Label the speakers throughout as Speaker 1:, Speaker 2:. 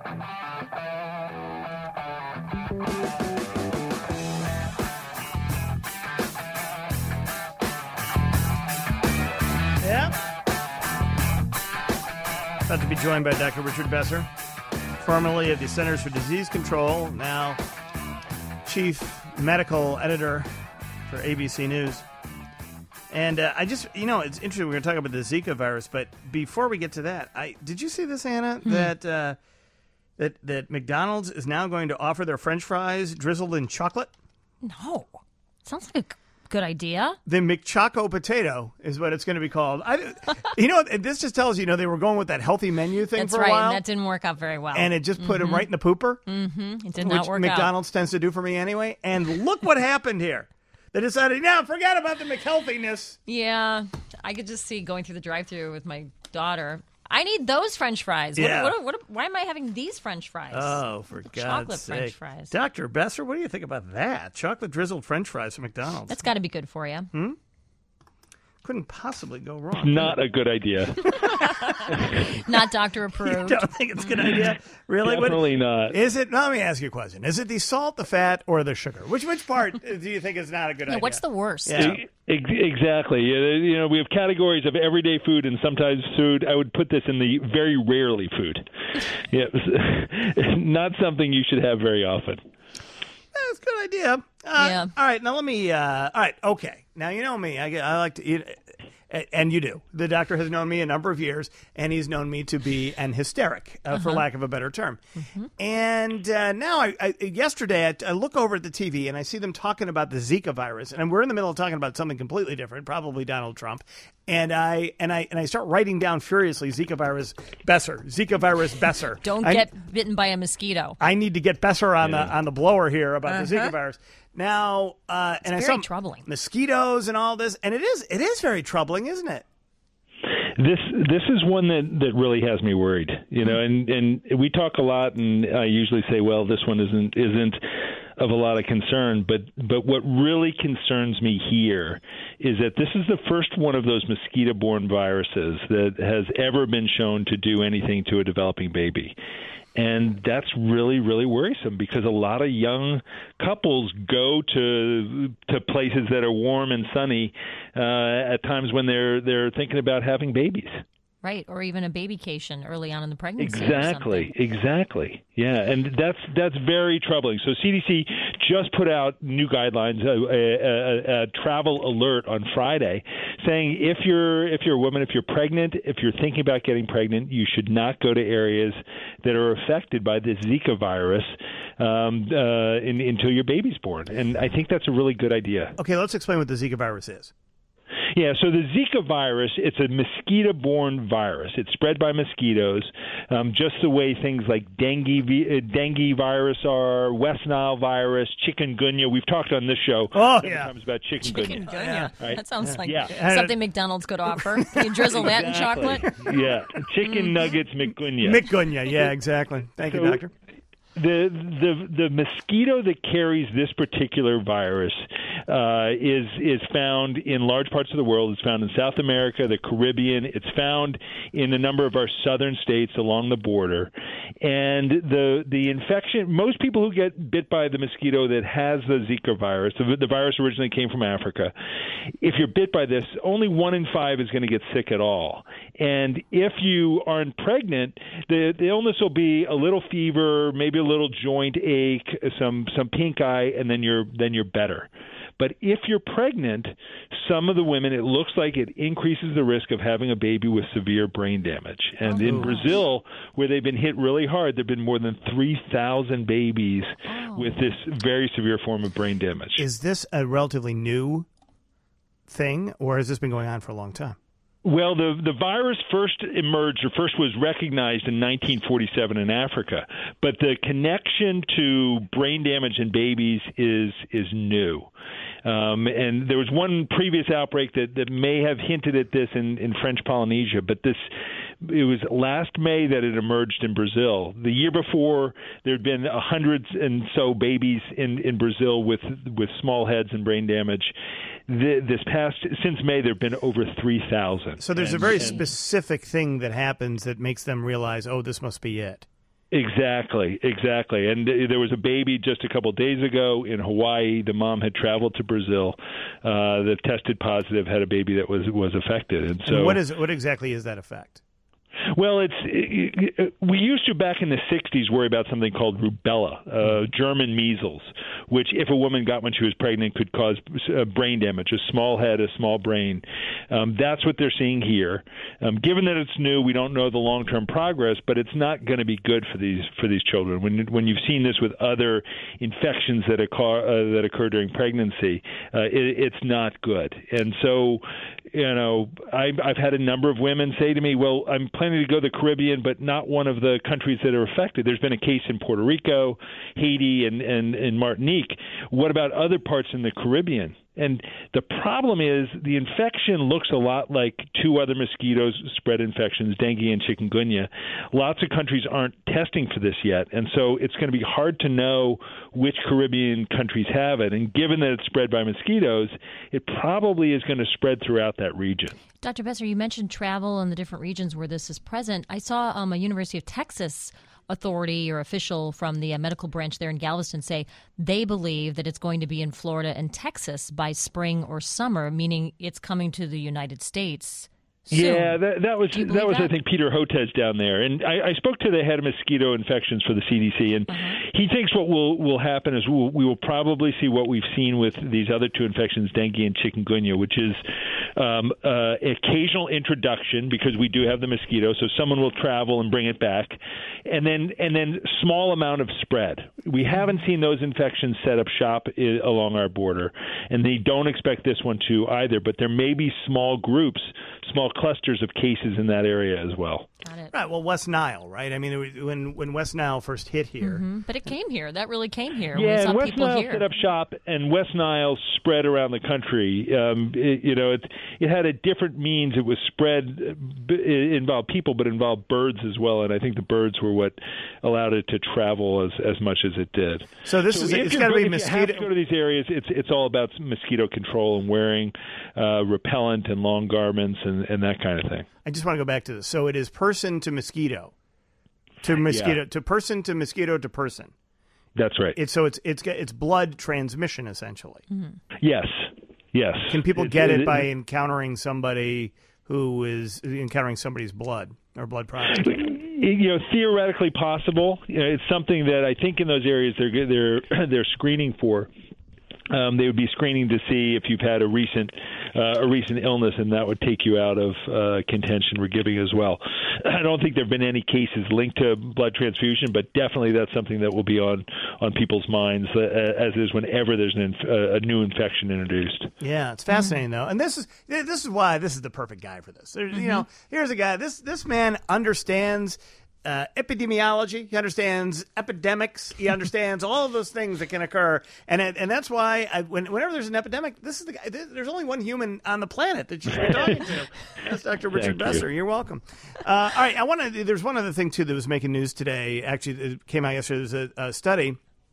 Speaker 1: Yeah. About to be joined by Dr. Richard Besser, formerly of the Centers for Disease Control, now chief medical editor for ABC News. And I just, it's interesting. We're going to talk about the Zika virus, but before we get to that, did you see this, Anna? That McDonald's is now going to offer their French fries drizzled in chocolate?
Speaker 2: No, sounds like a good idea.
Speaker 1: The McChoco potato is what it's going to be called. This just tells you, they were going with that healthy menu thing
Speaker 2: That's
Speaker 1: for a
Speaker 2: right,
Speaker 1: while.
Speaker 2: and that didn't work out very well.
Speaker 1: And it just put them right in the pooper.
Speaker 2: Mm-hmm. It did not work
Speaker 1: which McDonald's tends to do for me anyway. And look what happened here. They decided, forget about the McHealthiness.
Speaker 2: Yeah, I could just see going through the drive-thru with my daughter. I need those French fries.
Speaker 1: Yeah.
Speaker 2: Why am I having these French fries?
Speaker 1: Oh, for God's
Speaker 2: Chocolate
Speaker 1: sake.
Speaker 2: French fries.
Speaker 1: Dr. Besser, what do you think about that? Chocolate drizzled French fries from McDonald's.
Speaker 2: That's got to be good for you.
Speaker 1: Couldn't possibly go wrong.
Speaker 3: Not a good idea.
Speaker 2: Not doctor approved.
Speaker 1: You don't think it's a good idea? Really?
Speaker 3: Definitely not.
Speaker 1: Is it? Let me ask you a question. Is it the salt, the fat, or the sugar? Which part do you think is not a good idea?
Speaker 2: What's the worst?
Speaker 1: Yeah.
Speaker 3: Exactly. We have categories of everyday food and sometimes food. I would put this in the very rarely food. Not something you should have very often.
Speaker 1: That's a good idea.
Speaker 2: Yeah.
Speaker 1: All right. Now let me. All right. Okay. Now you know me. I like to eat, and you do. The doctor has known me a number of years, and he's known me to be an hysteric, for lack of a better term. Mm-hmm. And now, yesterday, I look over at the TV and I see them talking about the Zika virus, and we're in the middle of talking about something completely different, probably Donald Trump. And I start writing down furiously Zika virus Besser.
Speaker 2: Don't get bitten by a mosquito.
Speaker 1: I need to get Besser on the blower here about the Zika virus. Now, and
Speaker 2: it's very troubling.
Speaker 1: Mosquitoes and all this, and it is very troubling, isn't it?
Speaker 3: This is one that really has me worried, and we talk a lot, and I usually say, well, this one isn't of a lot of concern, but what really concerns me here is that this is the first one of those mosquito-borne viruses that has ever been shown to do anything to a developing baby. And that's really, really worrisome because a lot of young couples go to places that are warm and sunny at times when they're thinking about having babies.
Speaker 2: Right, or even a babycation early on in the pregnancy.
Speaker 3: Exactly. Yeah, and that's very troubling. So CDC just put out new guidelines, a travel alert on Friday, saying if you're a woman, if you're pregnant, if you're thinking about getting pregnant, you should not go to areas that are affected by this Zika virus until your baby's born. And I think that's a really good idea.
Speaker 1: Okay, let's explain what the Zika virus is.
Speaker 3: Yeah, so the Zika virus, it's a mosquito-borne virus. It's spread by mosquitoes, just the way things like dengue virus are, West Nile virus, chikungunya. We've talked on this show times about chikungunya.
Speaker 2: Yeah.
Speaker 3: Right?
Speaker 2: That sounds like something McDonald's could offer. Can you drizzle that in chocolate?
Speaker 3: Yeah, chicken nuggets, McGunya.
Speaker 1: McGunya, yeah, exactly. Thank you, doctor.
Speaker 3: The mosquito that carries this particular virus is found in large parts of the world. It's found in South America, the Caribbean. It's found in a number of our southern states along the border. And the infection, most people who get bit by the mosquito that has the Zika virus, the virus originally came from Africa. If you're bit by this, only 1 in 5 is going to get sick at all. And if you aren't pregnant, the illness will be a little fever, maybe a little joint ache, some pink eye, and then you're better. But if you're pregnant, some of the women, it looks like it increases the risk of having a baby with severe brain damage. And in Brazil, where they've been hit really hard, there have been more than 3,000 babies with this very severe form of brain damage.
Speaker 1: Is this a relatively new thing, or has this been going on for a long time?
Speaker 3: Well, the virus first was recognized in 1947 in Africa, but the connection to brain damage in babies is new. And there was one previous outbreak that may have hinted at this in French Polynesia, but it was last May that it emerged in Brazil. The year before, there had been 100 and so babies in Brazil with small heads and brain damage. Since May, there have been over 3,000.
Speaker 1: So there's a very specific thing that happens that makes them realize, this must be it.
Speaker 3: Exactly. And there was a baby just a couple days ago in Hawaii. The mom had traveled to Brazil, that tested positive, had a baby that was affected. And so,
Speaker 1: what exactly is that effect?
Speaker 3: Well, we used to, back in the 60s, worry about something called rubella, German measles, which if a woman got when she was pregnant could cause brain damage, a small head, a small brain. That's what they're seeing here. Given that it's new, we don't know the long-term progress, but it's not going to be good for these children. When you've seen this with other infections that occur during pregnancy, it's not good. And so, I've had a number of women say to me, well, I'm planning to go to the Caribbean, but not one of the countries that are affected. There's been a case in Puerto Rico, Haiti, and Martinique. What about other parts in the Caribbean? And the problem is the infection looks a lot like two other mosquitoes spread infections, dengue and chikungunya. Lots of countries aren't testing for this yet, and so it's going to be hard to know which Caribbean countries have it. And given that it's spread by mosquitoes, it probably is going to spread throughout that region.
Speaker 2: Dr. Besser, you mentioned travel in the different regions where this is present. I saw a University of Texas authority or official from the medical branch there in Galveston say they believe that it's going to be in Florida and Texas by spring or summer, meaning it's coming to the United States soon.
Speaker 3: Yeah, that was I think Peter Hotez down there, and I spoke to the head of mosquito infections for the CDC, and he thinks what will happen is we will probably see what we've seen with these other two infections, dengue and chikungunya, which is occasional introduction because we do have the mosquito, so someone will travel and bring it back, and then small amount of spread. We haven't seen those infections set up shop along our border, and they don't expect this one to either. But there may be small groups, small clusters of cases in that area as well.
Speaker 2: Got it.
Speaker 1: Right. Well, West Nile, right? I mean, when West Nile first hit here,
Speaker 2: but it came here. That really came here.
Speaker 3: Yeah,
Speaker 2: we saw
Speaker 3: and West
Speaker 2: people
Speaker 3: Nile
Speaker 2: here.
Speaker 3: set up shop, and West Nile spread around the country. It had a different means. It was spread. It involved people, but involved birds as well. And I think the birds were what allowed it to travel as much as it did.
Speaker 1: So it's got to be mosquito.
Speaker 3: If you have to go to these areas, it's all about mosquito control and wearing repellent and long garments and that kind of thing.
Speaker 1: I just want to go back to this. So it is person to mosquito, to person to mosquito to person.
Speaker 3: That's right.
Speaker 1: It's blood transmission essentially.
Speaker 2: Mm-hmm.
Speaker 3: Yes.
Speaker 1: Can people get it by encountering somebody who is encountering somebody's blood or blood product?
Speaker 3: Theoretically possible. It's something that I think in those areas they're screening for. They would be screening to see if you've had a recent illness, and that would take you out of contention for giving as well. I don't think there have been any cases linked to blood transfusion, but definitely that's something that will be on people's minds, as is whenever there's a new infection introduced.
Speaker 1: Yeah, it's fascinating though, and this is why this is the perfect guy for this. Here's a guy. This man understands epidemiology. He understands epidemics. He understands all of those things that can occur, and that's why whenever there's an epidemic, this is the guy. There's only one human on the planet that you should be talking to. That's Dr. Richard Besser. You're welcome. All right, there's one other thing too that was making news today. Actually, it came out yesterday. There's a study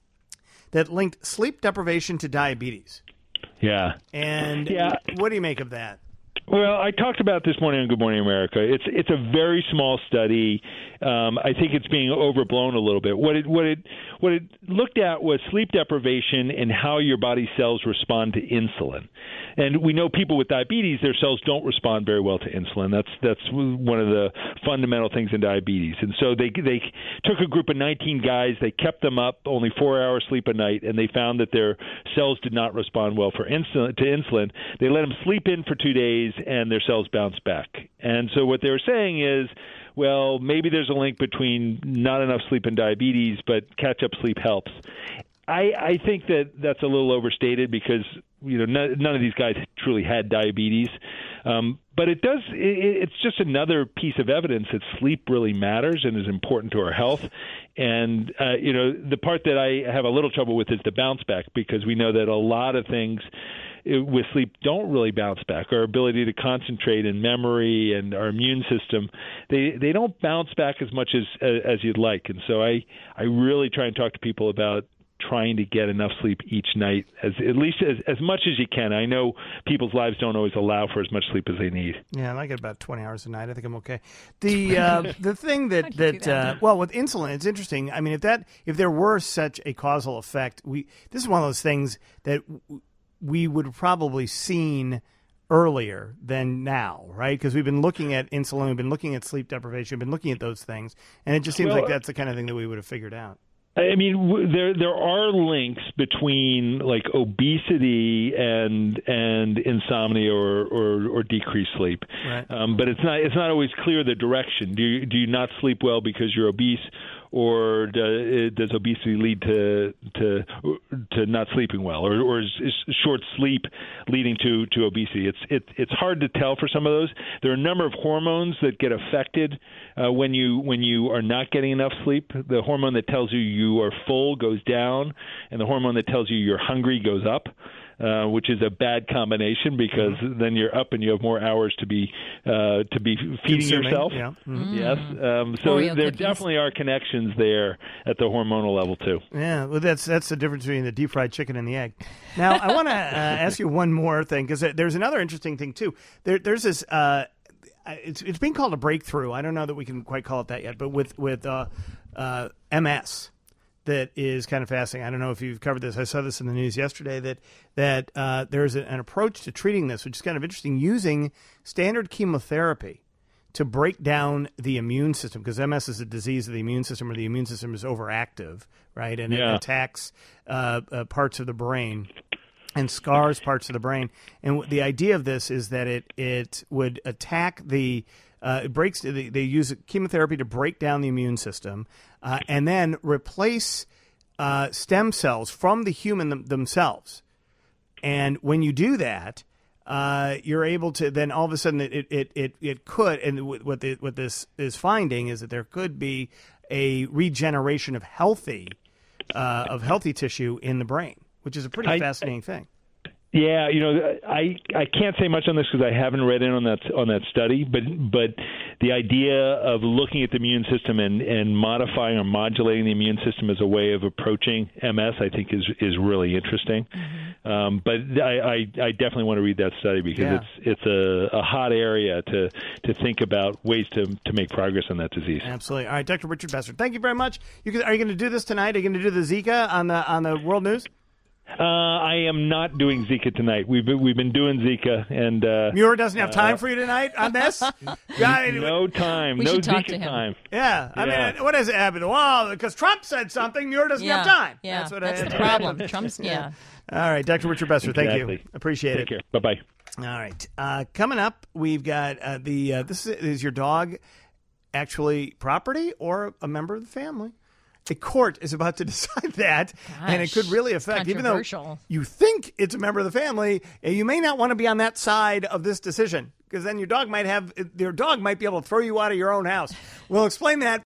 Speaker 1: that linked sleep deprivation to diabetes.
Speaker 3: Yeah.
Speaker 1: And what do you make of that?
Speaker 3: Well, I talked about this morning on Good Morning America. It's a very small study. I think it's being overblown a little bit. What it looked at was sleep deprivation and how your body cells respond to insulin. And we know people with diabetes, their cells don't respond very well to insulin. That's one of the fundamental things in diabetes. And so they took a group of 19 guys, they kept them up only 4 hours sleep a night, and they found that their cells did not respond well to insulin. They let them sleep in for 2 days, and their cells bounced back. And so what they were saying is, well, maybe there's a link between not enough sleep and diabetes, but catch-up sleep helps. I think that's a little overstated because none of these guys truly had diabetes, but it's just another piece of evidence that sleep really matters and is important to our health. And the part that I have a little trouble with is the bounce back, because we know that a lot of things with sleep don't really bounce back. Our ability to concentrate and memory and our immune system, they don't bounce back as much as you'd like. And so I really try and talk to people about trying to get enough sleep each night, at least as much as you can. I know people's lives don't always allow for as much sleep as they need.
Speaker 1: Yeah, I get about 20 hours a night. I think I'm okay. The thing that well, with insulin, it's interesting. I mean, if there were such a causal effect, this is one of those things that we would have probably seen earlier than now, right? Because we've been looking at insulin, we've been looking at sleep deprivation, we've been looking at those things, and it just seems like that's the kind of thing that we would have figured out.
Speaker 3: I mean, there are links between like obesity and insomnia or decreased sleep,
Speaker 1: right.
Speaker 3: But it's not always clear the direction. Do you not sleep well because you're obese, or does obesity lead to not sleeping well, or is short sleep leading to obesity? It's hard to tell for some of those. There are a number of hormones that get affected when you are not getting enough sleep. The hormone that tells you are full goes down, and the hormone that tells you you're hungry goes up. Which is a bad combination because then you're up and you have more hours to be feeding
Speaker 1: consuming
Speaker 3: yourself.
Speaker 1: Yeah. Mm-hmm.
Speaker 3: Yes, so
Speaker 2: Oreo
Speaker 3: there
Speaker 2: cookies.
Speaker 3: Definitely are connections there at the hormonal level too.
Speaker 1: Yeah, well, that's the difference between the deep fried chicken and the egg. Now, I want to ask you one more thing because there's another interesting thing too. There's this. It's being called a breakthrough. I don't know that we can quite call it that yet, but with MS. That is kind of fascinating. I don't know if you've covered this. I saw this in the news yesterday that there's an approach to treating this, which is kind of interesting, using standard chemotherapy to break down the immune system, because MS is a disease of the immune system where the immune system is overactive, right? And it attacks parts of the brain and scars parts of the brain. And the idea of this is that it would attack the they use chemotherapy to break down the immune system and then replace stem cells from the human themselves. And when you do that, you're able to then all of a sudden it could, and what this is finding is that there could be a regeneration of healthy tissue in the brain, which is a pretty fascinating thing.
Speaker 3: Yeah, I can't say much on this because I haven't read in on that study, but the idea of looking at the immune system and modifying or modulating the immune system as a way of approaching MS, I think is really interesting. Mm-hmm. But I definitely want to read that study because it's a hot area to think about ways to make progress on that disease.
Speaker 1: Absolutely. All right, Dr. Richard Besser, thank you very much. Are you going to do this tonight? Are you going to do the Zika on the World News?
Speaker 3: I am not doing Zika tonight. We've been doing Zika, and
Speaker 1: Muir doesn't have time for you tonight on this.
Speaker 3: No time.
Speaker 2: We
Speaker 3: no
Speaker 2: should talk
Speaker 3: Zika
Speaker 2: to him.
Speaker 3: time.
Speaker 1: Yeah, I mean, what has it happened? Well, because Trump said something, Muir doesn't have time.
Speaker 2: Yeah,
Speaker 1: That's
Speaker 2: the problem. Trump's All
Speaker 1: right, Dr. Richard Besser, thank you. Appreciate
Speaker 3: Take
Speaker 1: it.
Speaker 3: care. Bye-bye.
Speaker 1: All right, coming up, we've got this is your dog actually property or a member of the family? A court is about to decide that, and it could really affect, even though you think it's a member of the family, you may not want to be on that side of this decision, because then your dog might be able to throw you out of your own house. We'll explain that